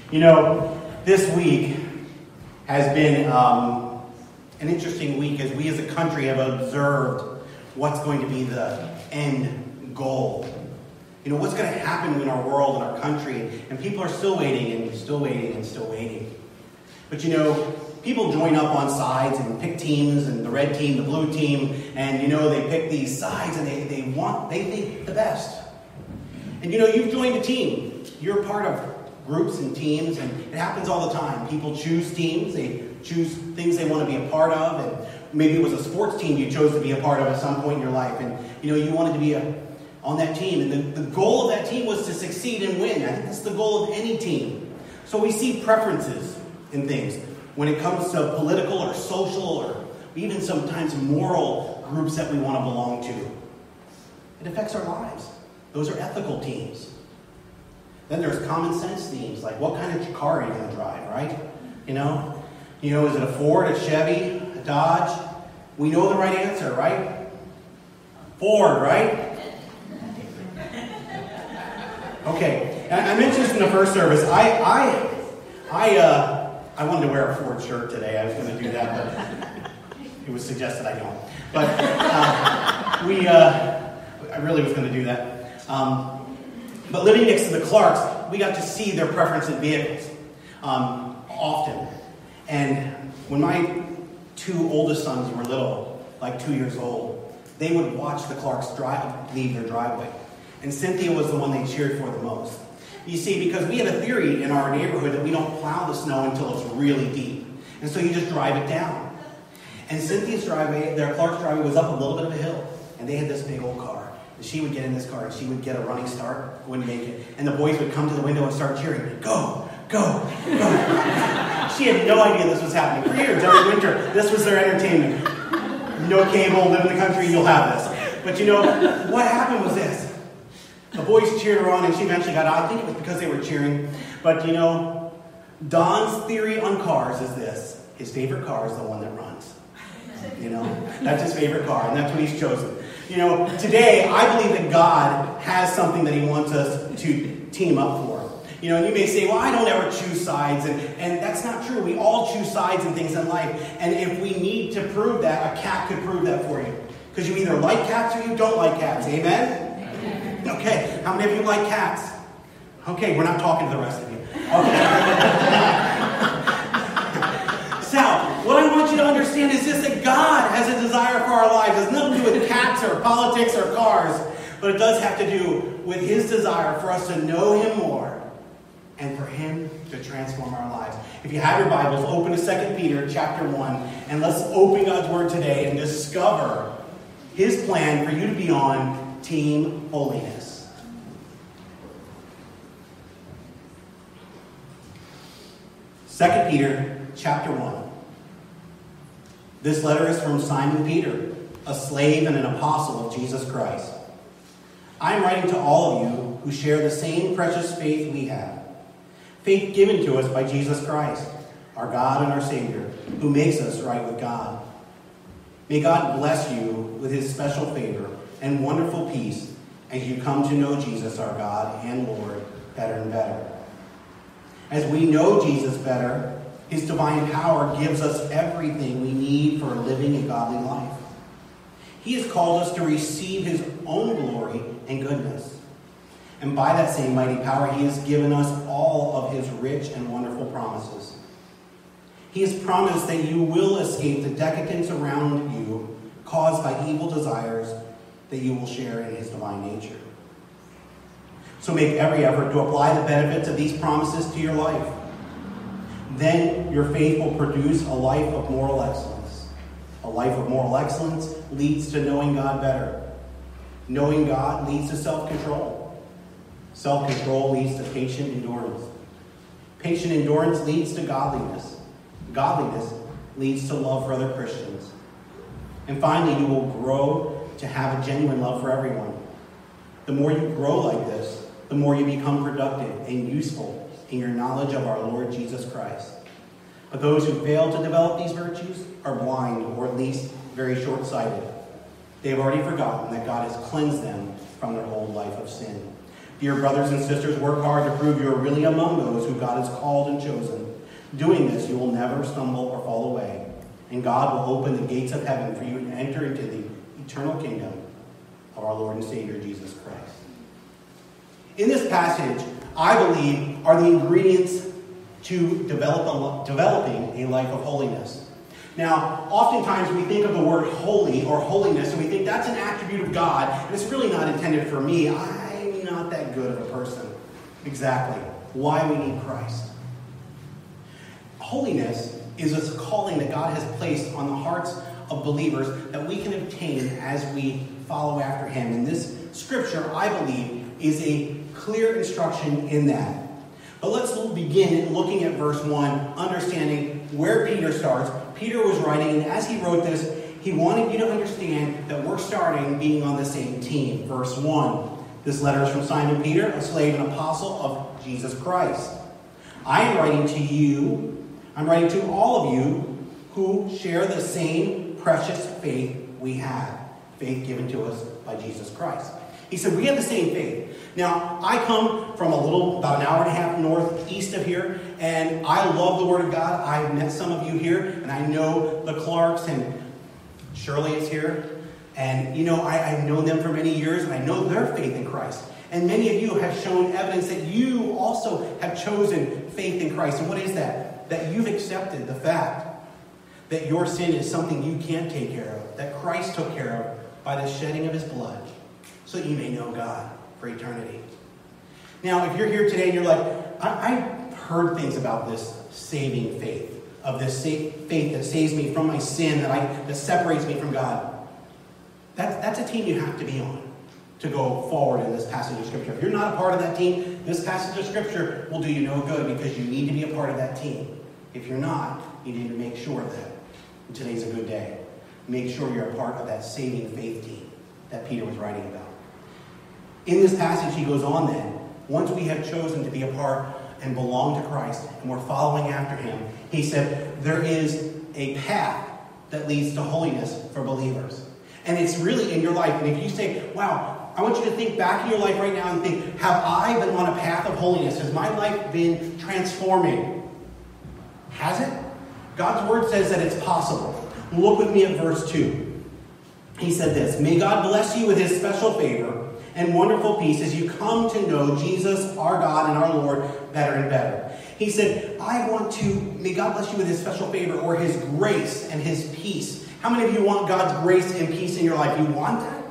You know, this week has been an interesting week as we as a country have observed what's going to be the end goal. You know, what's going to happen in our world and our country, and people are still waiting and still waiting and still waiting. But you know, people join up on sides and pick teams, and the red team, the blue team, and you know, they pick these sides and they think the best. And you know, you've joined a team. You're part of groups and teams, and it happens all the time. People choose teams, they choose things they want to be a part of, and maybe it was a sports team you chose to be a part of at some point in your life, and you know, you wanted to be on that team, and the goal of that team was to succeed and win. I think that's the goal of any team. So we see preferences in things when it comes to political or social or even sometimes moral groups that we want to belong to. It affects our lives. Those are ethical teams. Then there's common sense themes, like what kind of car are you going to drive, right? You know, is it a Ford, a Chevy, a Dodge? We know the right answer, right? Ford, right? Okay, I mentioned this in the first service. I wanted to wear a Ford shirt today. I was going to do that, but it was suggested I don't. But I really was going to do that. But living next to the Clarks, we got to see their preference in vehicles often. And when my two oldest sons were little, like 2 years old, they would watch the Clarks leave their driveway. And Cynthia was the one they cheered for the most. You see, because we have a theory in our neighborhood that we don't plow the snow until it's really deep. And so you just drive it down. And Cynthia's driveway, their Clark's driveway, was up a little bit of a hill. And they had this big old car. And she would get in this car and she would get a running start, wouldn't make it. And the boys would come to the window and start cheering, go, go, go. She had no idea this was happening. For years, every winter, this was their entertainment. No cable, live in the country, you'll have this. But you know, what happened was this. The boys cheered her on, and she eventually got out. I think it was because they were cheering. But, you know, Don's theory on cars is this. His favorite car is the one that runs. You know, that's his favorite car, and that's what he's chosen. You know, today, I believe that God has something that he wants us to team up for. You know, and you may say, well, I don't ever choose sides, and that's not true. We all choose sides in things in life. And if we need to prove that, a cat could prove that for you. Because you either like cats or you don't like cats. Amen? Okay, how many of you like cats? Okay, we're not talking to the rest of you. Okay. So, what I want you to understand is this, that God has a desire for our lives. It has nothing to do with cats or politics or cars, but it does have to do with his desire for us to know him more and for him to transform our lives. If you have your Bibles, open to 2 Peter chapter 1, and let's open God's Word today and discover his plan for you to be on Team Holiness. Second Peter chapter 1. This letter is from Simon Peter, a slave and an apostle of Jesus Christ. I am writing to all of you who share the same precious faith we have. Faith given to us by Jesus Christ, our God and our Savior, who makes us right with God. May God bless you with his special favor and wonderful peace as you come to know Jesus, our God and Lord, better and better. As we know Jesus better, his divine power gives us everything we need for living a godly life. He has called us to receive his own glory and goodness. And by that same mighty power, he has given us all of his rich and wonderful promises. He has promised that you will escape the decadence around you caused by evil desires, that you will share in his divine nature. So make every effort to apply the benefits of these promises to your life. Then your faith will produce a life of moral excellence. A life of moral excellence leads to knowing God better. Knowing God leads to self-control. Self-control leads to patient endurance. Patient endurance leads to godliness. Godliness leads to love for other Christians. And finally, you will grow to have a genuine love for everyone. The more you grow like this, the more you become productive and useful in your knowledge of our Lord Jesus Christ. But those who fail to develop these virtues are blind, or at least very short-sighted. They have already forgotten that God has cleansed them from their old life of sin. Dear brothers and sisters, work hard to prove you're really among those who God has called and chosen. Doing this, you will never stumble or fall away, and God will open the gates of heaven for you to enter into the eternal kingdom of our Lord and Savior, Jesus Christ. In this passage, I believe, are the ingredients to developing a life of holiness. Now, oftentimes we think of the word holy or holiness, and we think that's an attribute of God, and it's really not intended for me. I'm not that good of a person. Exactly. Why we need Christ. Holiness is a calling that God has placed on the hearts of believers that we can obtain as we follow after him. And this scripture, I believe, is a clear instruction in that. But let's begin looking at verse 1, understanding where Peter starts. Peter was writing, and as he wrote this, he wanted you to understand that we're starting being on the same team. Verse 1, this letter is from Simon Peter, a slave and apostle of Jesus Christ. I am writing to you, I'm writing to all of you who share the same precious faith we have. Faith given to us by Jesus Christ. He said, we have the same faith. Now, I come from about an hour and a half northeast of here, and I love the Word of God. I've met some of you here, and I know the Clarks, and Shirley is here. And, I've known them for many years, and I know their faith in Christ. And many of you have shown evidence that you also have chosen faith in Christ. And what is that? That you've accepted the fact that your sin is something you can't take care of, that Christ took care of by the shedding of his blood, so that you may know God for eternity. Now, if you're here today and you're like, I've heard things about this saving faith, of this faith that saves me from my sin, that separates me from God. That's a team you have to be on to go forward in this passage of Scripture. If you're not a part of that team, this passage of Scripture will do you no good because you need to be a part of that team. If you're not, you need to make sure that today's a good day. Make sure you're a part of that saving faith team that Peter was writing about. In this passage, he goes on then, once we have chosen to be a part and belong to Christ, and we're following after him, he said, there is a path that leads to holiness for believers. And it's really in your life. And if you say, wow, I want you to think back in your life right now and think, have I been on a path of holiness? Has my life been transforming? Has it? God's word says that it's possible. Look with me at verse 2. He said this, may God bless you with his special favor and wonderful peace as you come to know Jesus, our God and our Lord, better and better. He said, may God bless you with his special favor or his grace and his peace. How many of you want God's grace and peace in your life? You want that?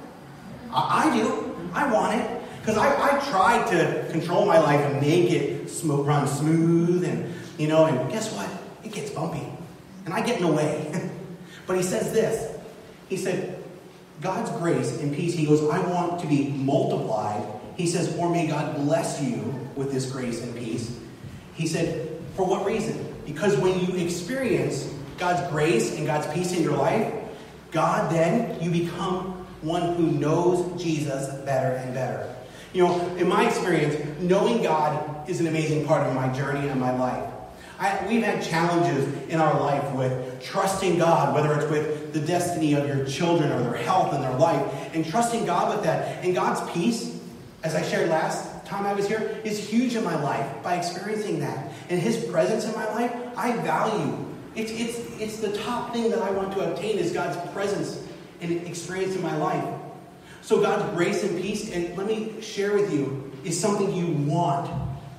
I do. I want it. Because I tried to control my life and make it run smooth and guess what? It gets bumpy. And I get in the way. But he says this. He said, God's grace and peace, he goes, I want to be multiplied. He says, or may God bless you with this grace and peace. He said, for what reason? Because when you experience God's grace and God's peace in your life, God, then you become one who knows Jesus better and better. In my experience, knowing God is an amazing part of my journey and my life. We've had challenges in our life with trusting God, whether it's with the destiny of your children or their health and their life, and trusting God with that. And God's peace, as I shared last time I was here, is huge in my life by experiencing that. And his presence in my life, I value. It's the top thing that I want to obtain is God's presence and experience in my life. So God's grace and peace, and let me share with you, is something you want.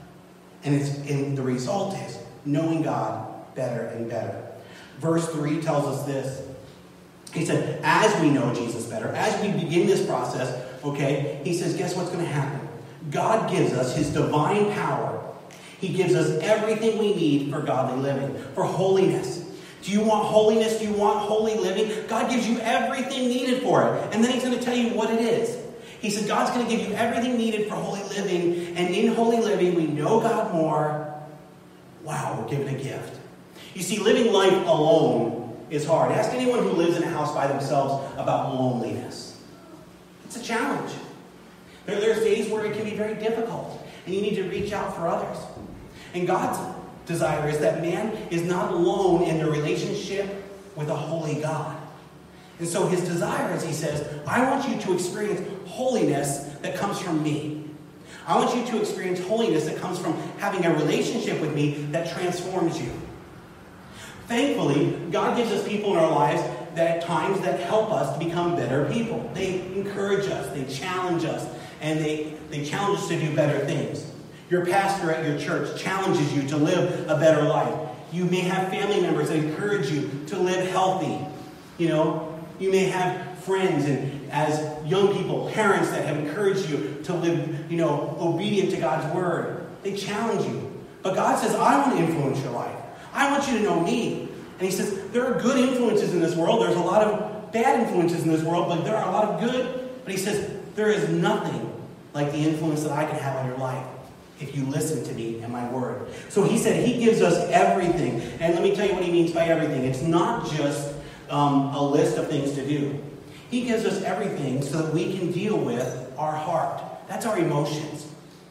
And the result is knowing God better and better. Verse 3 tells us this. He said, as we know Jesus better, as we begin this process, he says, guess what's going to happen? God gives us his divine power. He gives us everything we need for godly living, for holiness. Do you want holiness? Do you want holy living? God gives you everything needed for it. And then he's going to tell you what it is. He said, God's going to give you everything needed for holy living. And in holy living, we know God more. Wow, we're given a gift. You see, living life alone is hard. Ask anyone who lives in a house by themselves about loneliness. It's a challenge. There's days where it can be very difficult, and you need to reach out for others. And God's desire is that man is not alone in their relationship with a holy God. And so his desire is, he says, I want you to experience holiness that comes from me. I want you to experience holiness that comes from having a relationship with me that transforms you. Thankfully, God gives us people in our lives that at times that help us to become better people. They encourage us, they challenge us, and they challenge us to do better things. Your pastor at your church challenges you to live a better life. You may have family members that encourage you to live healthy. You may have friends and as young people, parents that have encouraged you to live, obedient to God's word. They challenge you. But God says, I want to influence your life. I want you to know me. And he says, there are good influences in this world. There's a lot of bad influences in this world, but there are a lot of good. But he says, there is nothing like the influence that I can have on your life if you listen to me and my word. So he said he gives us everything. And let me tell you what he means by everything. It's not just a list of things to do. He gives us everything so that we can deal with our heart. That's our emotions.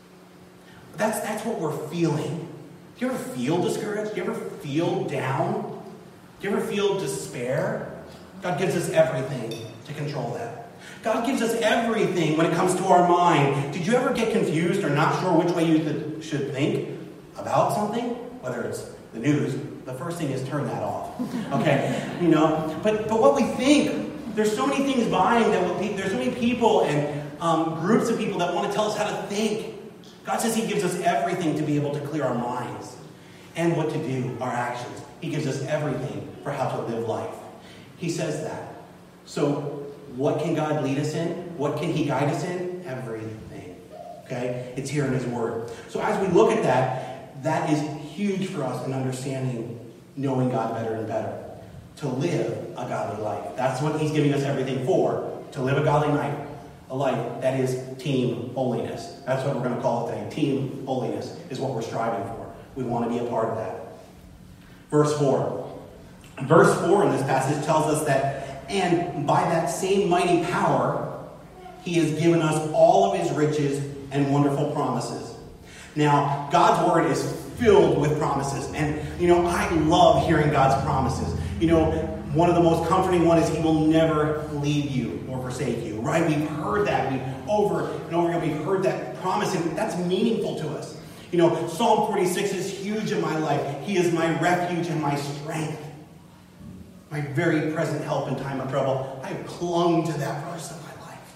That's what we're feeling. Do you ever feel discouraged? Do you ever feel down? Do you ever feel despair? God gives us everything to control that. God gives us everything when it comes to our mind. Did you ever get confused or not sure which way you should think about something? Whether it's the news, the first thing is turn that off. Okay? But what we think, there's so many things vying there's so many people and groups of people that want to tell us how to think. God says he gives us everything to be able to clear our minds and what to do, our actions. He gives us everything for how to live life. He says that. So what can God lead us in? What can he guide us in? Everything. Okay? It's here in his word. So as we look at that, that is huge for us in understanding, knowing God better and better. To live a godly life. That's what he's giving us everything for. To live a godly life. A life that is team holiness. That's what we're going to call it today. Team holiness is what we're striving for. We want to be a part of that. Verse 4. Verse 4 in this passage tells us that, and by that same mighty power, he has given us all of his riches and wonderful promises. Now, God's word is filled with promises. And, I love hearing God's promises. One of the most comforting one is he will never leave you or forsake you, right? We've heard that. Over and over again, we've heard that promise, and that's meaningful to us. Psalm 46 is huge in my life. He is my refuge and my strength. My very present help in time of trouble. I have clung to that verse in my life.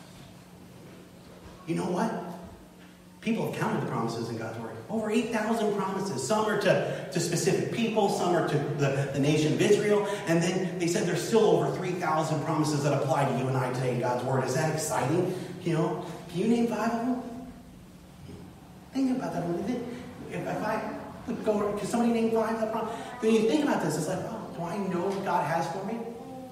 You know what? People have counted the promises in God's word. Over 8,000 promises. Some are to specific people. Some are to the nation of Israel. And then they said there's still over 3,000 promises that apply to you and I today in God's word. Is that exciting? Can you name 5 of them? Think about that. If I would go, can somebody name 5 of that promise? When you think about this, it's like, oh, do I know what God has for me?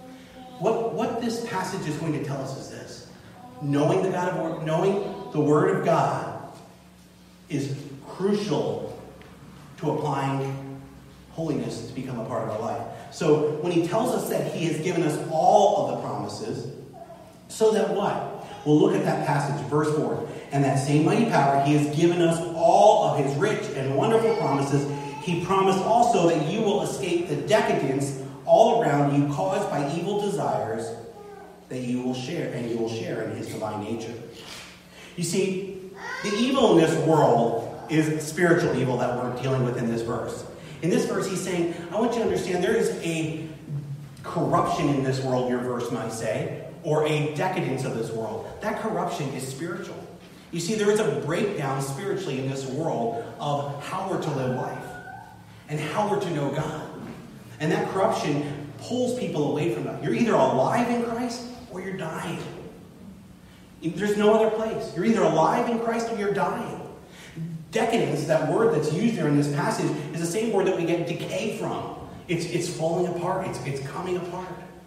What this passage is going to tell us is this. Knowing the word of God is crucial to applying holiness to become a part of our life. So when he tells us that he has given us all of the promises, so that what? We'll look at that passage, verse 4. And that same mighty power, he has given us all of his rich and wonderful promises. He promised also that you will escape the decadence all around you caused by evil desires that you will share, and you will share in his divine nature. You see, the evil in this world is spiritual evil that we're dealing with in this verse. In this verse, he's saying, I want you to understand there is a corruption in this world, your verse might say, or a decadence of this world. That corruption is spiritual. You see, there is a breakdown spiritually in this world of how we're to live life and how we're to know God. And that corruption pulls people away from God. You're either alive in Christ or you're dying. There's no other place. You're either alive in Christ or you're dying. Decadence, that word that's used there in this passage, is the same word that we get decay from. It's falling apart. It's coming apart.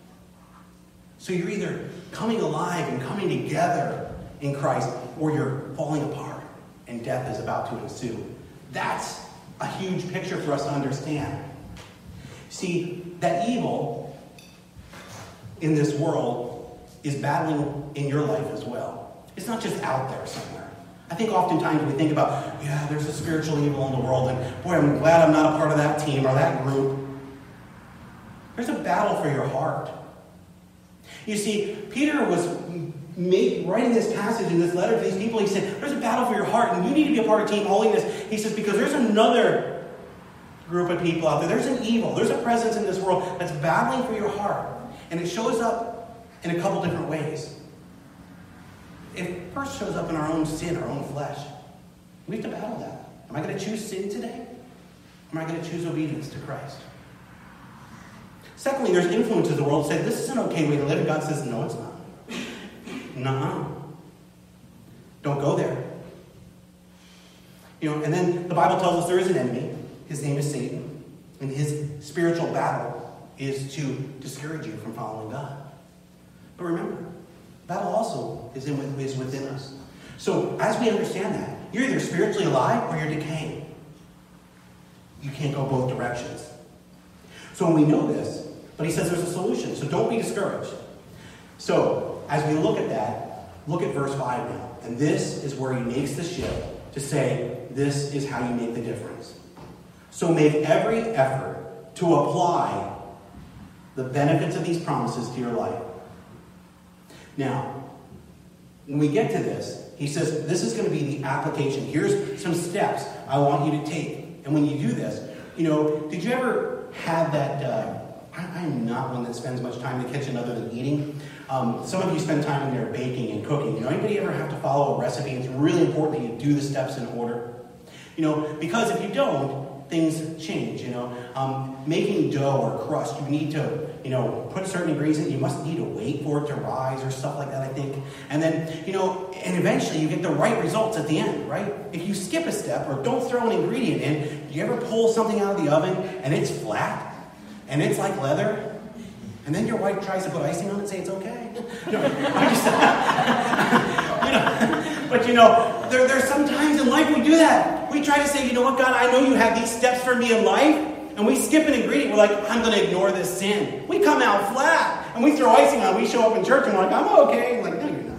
So you're either coming alive and coming together in Christ, or you're falling apart and death is about to ensue. That's a huge picture for us to understand. See, that evil in this world is battling in your life as well. It's not just out there somewhere. I think oftentimes we think about, there's a spiritual evil in the world, and boy, I'm glad I'm not a part of that team or that group. There's a battle for your heart. You see, Peter was writing this passage in this letter to these people, he said, there's a battle for your heart, and you need to be a part of Team Holiness. He says, because there's another group of people out there. There's an evil. There's a presence in this world that's battling for your heart. And it shows up in a couple different ways. It first shows up in our own sin, our own flesh. We have to battle that. Am I going to choose sin today? Or am I going to choose obedience to Christ? Secondly, there's influences the world say, this is an okay way to live. And God says, no, it's not. Nuh-uh. Don't go there. And then the Bible tells us there is an enemy. His name is Satan. And his spiritual battle is to discourage you from following God. But remember, battle also is within us. So as we understand that, you're either spiritually alive or you're decaying. You can't go both directions. So when we know this, but he says there's a solution. So don't be discouraged. So as we look at that, look at verse 5 now. And this is where he makes the shift to say, this is how you make the difference. So make every effort to apply the benefits of these promises to your life. Now, when we get to this, he says, this is going to be the application. Here's some steps I want you to take. And when you do this, did you ever have that... I'm not one that spends much time in the kitchen other than eating. Some of you spend time in there baking and cooking. Anybody ever have to follow a recipe? It's really important that you do the steps in order. Because if you don't, things change. Making dough or crust, you need to, put certain ingredients in. You must need to wait for it to rise or stuff like that, I think. And then, and eventually you get the right results at the end, right? If you skip a step or don't throw an ingredient in, do you ever pull something out of the oven and it's flat? And it's like leather, and then your wife tries to put icing on it and say it's okay. But there's some times in life we do that. We try to say, you know what, God, I know you have these steps for me in life, and we skip an ingredient. We're like, I'm going to ignore this sin. We come out flat, and we throw icing on it. We show up in church, and we're like, I'm okay. I'm like, no, you're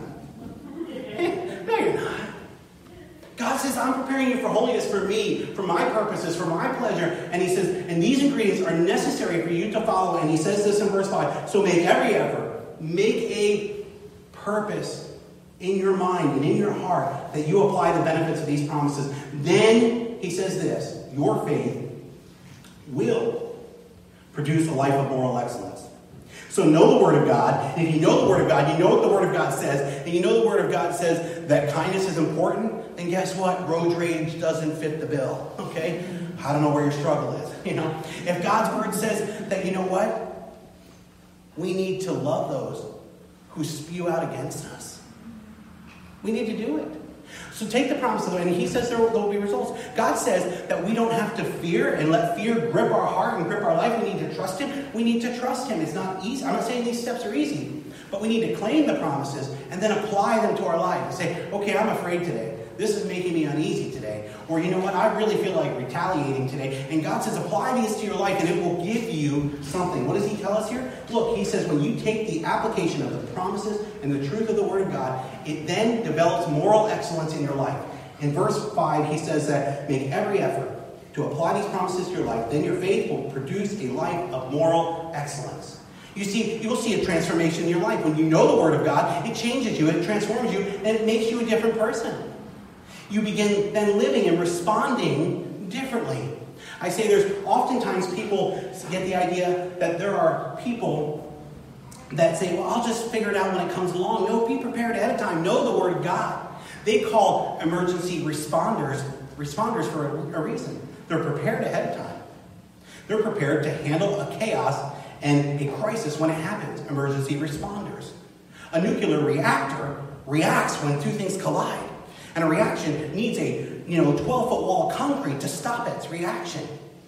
not. No, you're not. God says, I'm preparing you for holiness for me, for my purposes, for my pleasure. And he says, and these ingredients are necessary for you to follow. And he says this in verse 5. So make every effort. Make a purpose in your mind and in your heart that you apply the benefits of these promises. Then, he says this, your faith will produce a life of moral excellence. So know the Word of God. And if you know the Word of God, you know what the Word of God says. And you know the Word of God says that kindness is important. Then guess what? Road rage doesn't fit the bill. Okay? I don't know where your struggle is. If God's Word says that, you know what? We need to love those who spew out against us. We need to do it. So take the promise of the Lord, and he says there will be results. God says that we don't have to fear and let fear grip our heart and grip our life. We need to trust him. We need to trust him. It's not easy. I'm not saying these steps are easy, but we need to claim the promises and then apply them to our life and say, okay, I'm afraid today. This is making me uneasy today. Or you know what? I really feel like retaliating today. And God says, apply these to your life and it will give you something. What does he tell us here? Look, he says when you take the application of the promises and the truth of the Word of God, it then develops moral excellence in your life. In verse 5, he says that make every effort to apply these promises to your life. Then your faith will produce a life of moral excellence. You will see a transformation in your life. When you know the Word of God, it changes you, it transforms you, and it makes you a different person. You begin then living and responding differently. I say there's oftentimes people get the idea that there are people that say, well, I'll just figure it out when it comes along. No, be prepared ahead of time. Know the Word of God. They call emergency responders for a reason. They're prepared ahead of time. They're prepared to handle a chaos and a crisis when it happens. Emergency responders. A nuclear reactor reacts when two things collide. And a reaction needs a 12-foot wall of concrete to stop its reaction.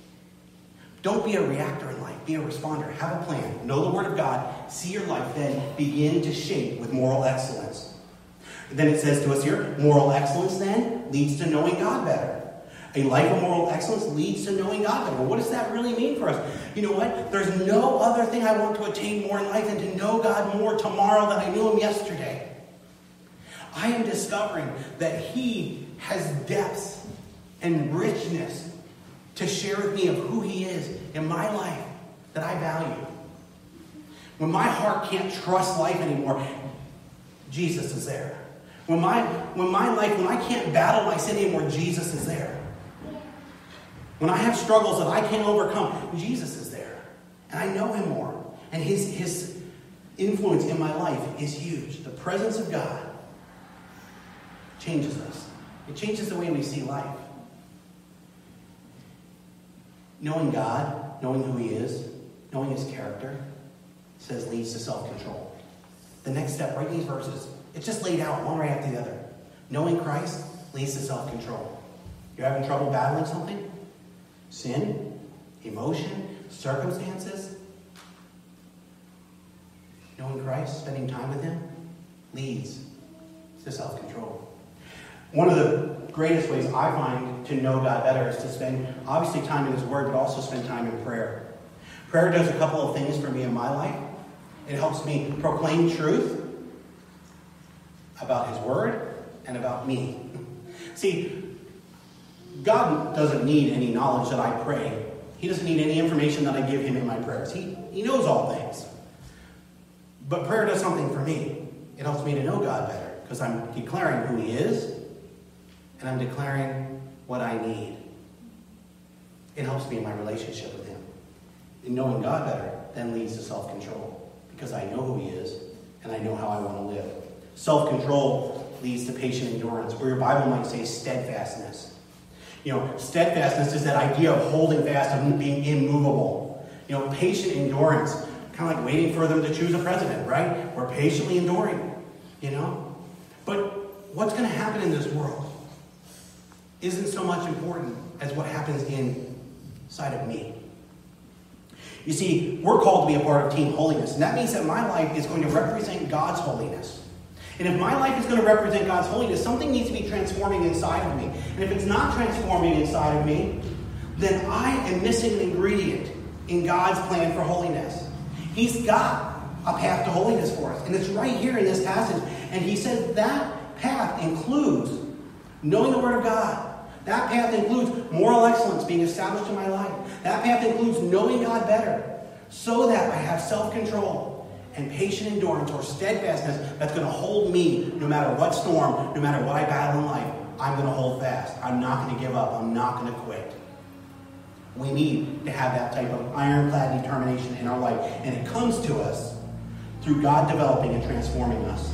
Don't be a reactor in life. Be a responder. Have a plan. Know the Word of God. See your life then begin to shape with moral excellence. Then it says to us here, moral excellence then leads to knowing God better. A life of moral excellence leads to knowing God better. Well, what does that really mean for us? You know what? There's no other thing I want to attain more in life than to know God more tomorrow than I knew him yesterday. I am discovering that he has depths and richness to share with me of who he is in my life that I value. When my heart can't trust life anymore, Jesus is there. When I can't battle my sin anymore, Jesus is there. When I have struggles that I can't overcome, Jesus is there. And I know him more. And his influence in my life is huge. The presence of God changes us. It changes the way we see life. Knowing God, knowing who he is, knowing his character, says leads to self-control. The next step, right in these verses, it's just laid out one right after the other. Knowing Christ leads to self-control. You're having trouble battling something? Sin, emotion, circumstances. Knowing Christ, spending time with him, leads to self-control. One of the greatest ways I find to know God better is to spend, obviously, time in his word, but also spend time in prayer. Prayer does a couple of things for me in my life. It helps me proclaim truth about his word and about me. See, God doesn't need any knowledge that I pray. He doesn't need any information that I give him in my prayers. He knows all things. But prayer does something for me. It helps me to know God better because I'm declaring who he is and I'm declaring what I need. It helps me in my relationship with him. And knowing God better then leads to self-control because I know who he is and I know how I want to live. Self-control leads to patient endurance, or your Bible might say steadfastness. Steadfastness is that idea of holding fast, of being immovable. Patient endurance, kind of like waiting for them to choose a president, right? We're patiently enduring, But what's going to happen in this world isn't so much important as what happens inside of me. You see, we're called to be a part of Team Holiness, and that means that my life is going to represent God's holiness. And if my life is going to represent God's holiness, something needs to be transforming inside of me. And if it's not transforming inside of me, then I am missing an ingredient in God's plan for holiness. He's got a path to holiness for us. And it's right here in this passage. And he says that path includes knowing the Word of God. That path includes moral excellence being established in my life. That path includes knowing God better so that I have self-control and patient endurance or steadfastness that's going to hold me no matter what storm, no matter what I battle in life. I'm going to hold fast. I'm not going to give up. I'm not going to quit. We need to have that type of ironclad determination in our life. And it comes to us through God developing and transforming us.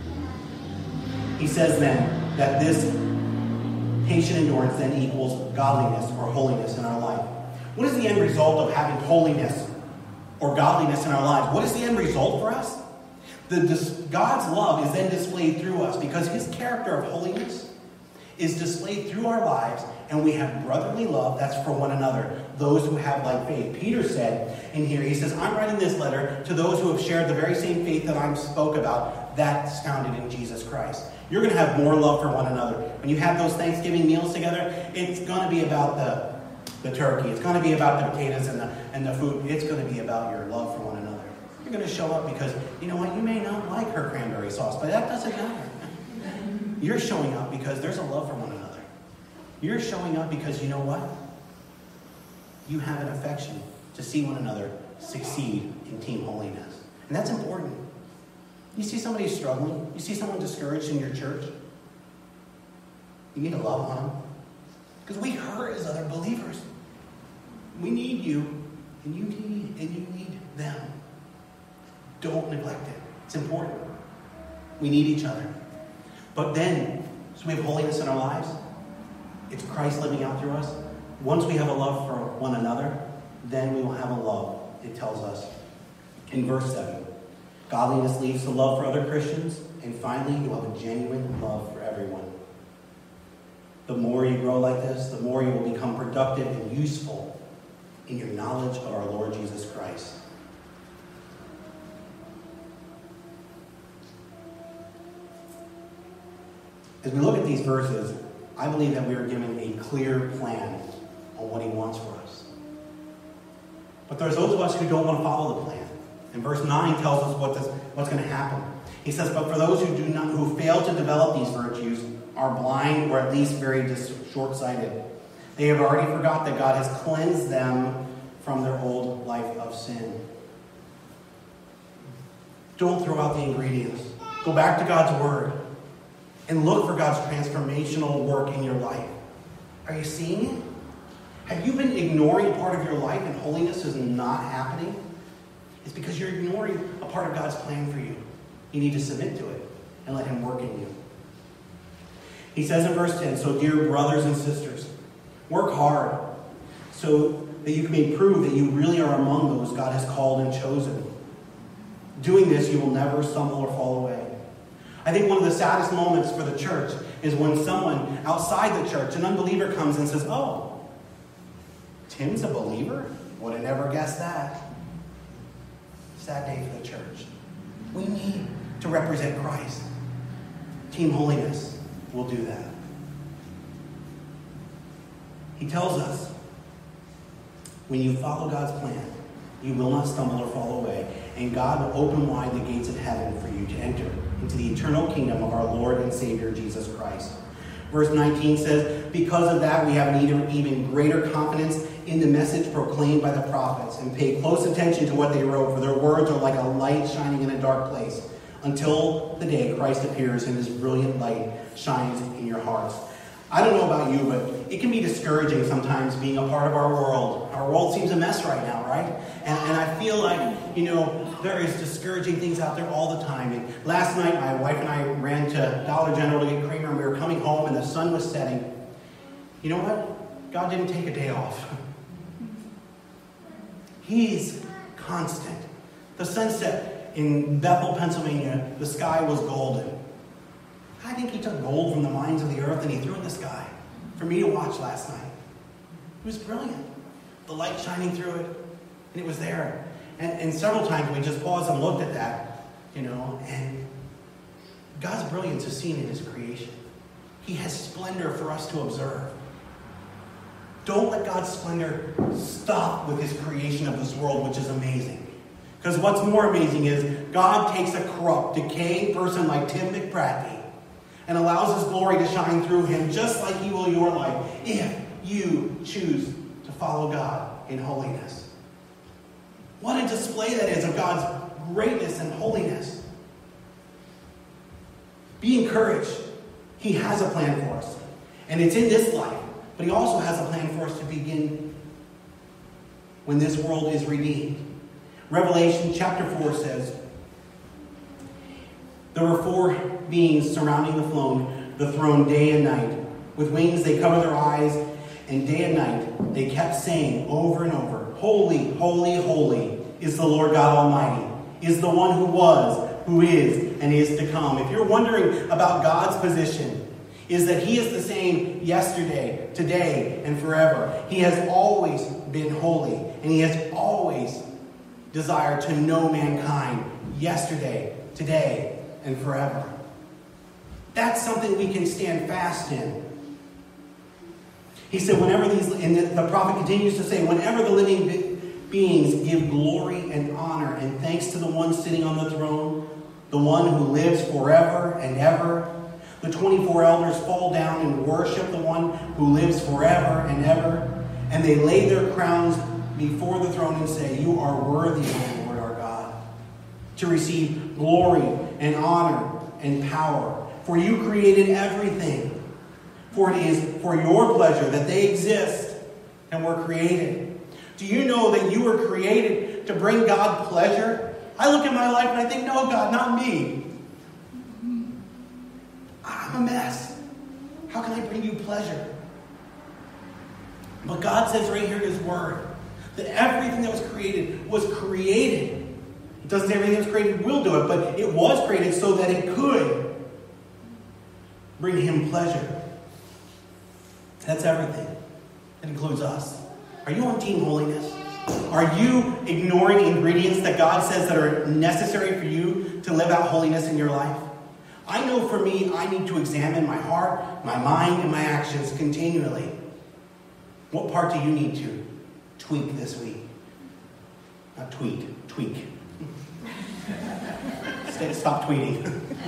He says then that this patient endurance then equals godliness or holiness in our life. What is the end result of having holiness or godliness in our lives? What is the end result for us? God's love is then displayed through us because his character of holiness is displayed through our lives, and we have brotherly love that's for one another, those who have like faith. Peter said in here, he says, I'm writing this letter to those who have shared the very same faith that I spoke about that's founded in Jesus Christ. You're going to have more love for one another. When you have those Thanksgiving meals together, it's going to be about the turkey. It's going to be about the potatoes and the food. It's going to be about your love for one another. You're going to show up because, you know what, you may not like her cranberry sauce, but that doesn't matter. You're showing up because there's a love for one another. You're showing up because, you know what? You have an affection to see one another succeed in team holiness. And that's important. You see somebody struggling, you see someone discouraged in your church, you need to love on them. Because we hurt as other believers. We need you, and you need them. Don't neglect it. It's important. We need each other. But then, so we have holiness in our lives. It's Christ living out through us. Once we have a love for one another, then we will have a love, it tells us in verse 7. Godliness leads to love for other Christians. And finally, you have a genuine love for everyone. The more you grow like this, the more you will become productive and useful in your knowledge of our Lord Jesus Christ. As we look at these verses, I believe that we are given a clear plan on what he wants for us. But there's those of us who don't want to follow the plan. And verse 9 tells us what's going to happen. He says, but for those who fail to develop these virtues, are blind or at least very short-sighted. They have already forgot that God has cleansed them from their old life of sin. Don't throw out the ingredients. Go back to God's Word and look for God's transformational work in your life. Are you seeing it? Have you been ignoring part of your life and holiness is not happening? It's because you're ignoring a part of God's plan for you. You need to submit to it and let Him work in you. He says in verse 10, so dear brothers and sisters, work hard so that you can prove that you really are among those God has called and chosen. Doing this, you will never stumble or fall away. I think one of the saddest moments for the church is when someone outside the church, an unbeliever, comes and says, oh, Tim's a believer? Would have never guessed that. Sad day for the church. We need to represent Christ. Team Holiness will do that. He tells us, when you follow God's plan, you will not stumble or fall away, and God will open wide the gates of heaven for you to enter into the eternal kingdom of our Lord and Savior, Jesus Christ. Verse 19 says, because of that, we have an even greater confidence in the message proclaimed by the prophets, and pay close attention to what they wrote, for their words are like a light shining in a dark place, until the day Christ appears and His brilliant light shines in your hearts. I don't know about you, but it can be discouraging sometimes being a part of our world. Our world seems a mess right now, right? And I feel like, there is discouraging things out there all the time. And last night, my wife and I ran to Dollar General to get Kramer, and we were coming home, and the sun was setting. You know what? God didn't take a day off. He's constant. The sunset in Bethel, Pennsylvania, the sky was golden. I think He took gold from the mines of the earth and He threw it in the sky for me to watch last night. It was brilliant. The light shining through it, and it was there. And several times we just paused and looked at that, and God's brilliance is seen in His creation. He has splendor for us to observe. Don't let God's splendor stop with His creation of this world, which is amazing. Because what's more amazing is God takes a corrupt, decaying person like Tim McBratney and allows His glory to shine through him, just like He will your life, if you choose to follow God in holiness. What a display that is of God's greatness and holiness. Be encouraged. He has a plan for us. And it's in this life. But He also has a plan for us to begin when this world is redeemed. Revelation chapter 4 says, there were 4 beings surrounding the throne day and night. With wings they cover their eyes, and day and night they kept saying over and over, holy, holy, holy is the Lord God Almighty, is the one who was, who is, and is to come. If you're wondering about God's position, is that He is the same yesterday, today, and forever. He has always been holy, and He has always desired to know mankind yesterday, today, and forever. That's something we can stand fast in. He said, the prophet continues to say, whenever the living beings give glory and honor and thanks to the one sitting on the throne, the one who lives forever and ever, the 24 elders fall down and worship the one who lives forever and ever, and they lay their crowns before the throne and say, you are worthy, O Lord our God, to receive glory and honor and power. For you created everything. For it is for your pleasure that they exist and were created. Do you know that you were created to bring God pleasure? I look at my life and I think, no, God, not me. I'm a mess. How can I bring you pleasure? But God says right here in His Word that everything that was created. It doesn't say everything that was created will do it, but it was created so that it could bring Him pleasure. That's everything. It includes us. Are you on Team Holiness? Are you ignoring ingredients that God says that are necessary for you to live out holiness in your life? I know for me, I need to examine my heart, my mind, and my actions continually. What part do you need to tweak this week? Not tweet, tweak. Stop tweeting.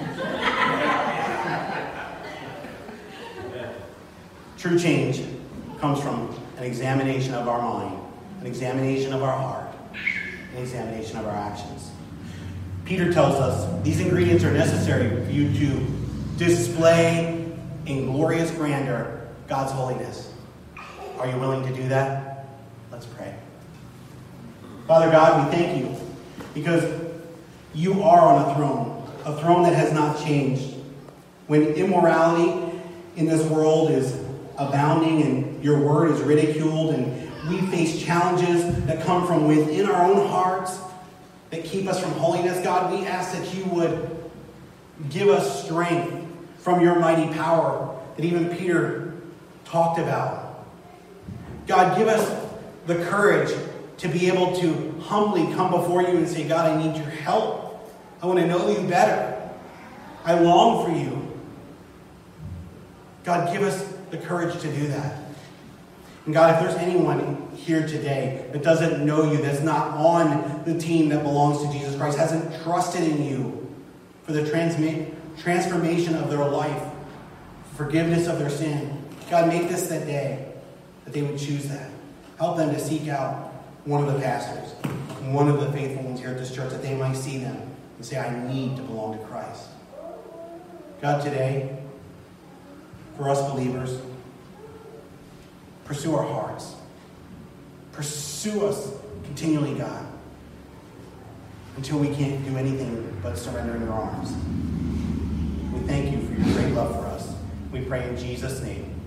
True change comes from an examination of our mind, an examination of our heart, an examination of our actions. Peter tells us these ingredients are necessary for you to display in glorious grandeur God's holiness. Are you willing to do that? Let's pray. Father God, we thank you because you are on a throne that has not changed. When immorality in this world is abounding and your word is ridiculed and we face challenges that come from within our own hearts that keep us from holiness, God, we ask that you would give us strength from your mighty power that even Peter talked about. God, give us the courage to be able to humbly come before you and say, God, I need your help. I want to know you better. I long for you. God, give us the courage to do that. And God, if there's anyone here today that doesn't know you, that's not on the team that belongs to Jesus Christ, hasn't trusted in you for the transformation of their life, forgiveness of their sin, God, make this that day that they would choose that. Help them to seek out one of the pastors, one of the faithful ones here at this church, that they might see them and say, I need to belong to Christ. God, today, for us believers, pursue our hearts. Pursue us continually, God, until we can't do anything but surrender in your arms. We thank you for your great love for us. We pray in Jesus' name.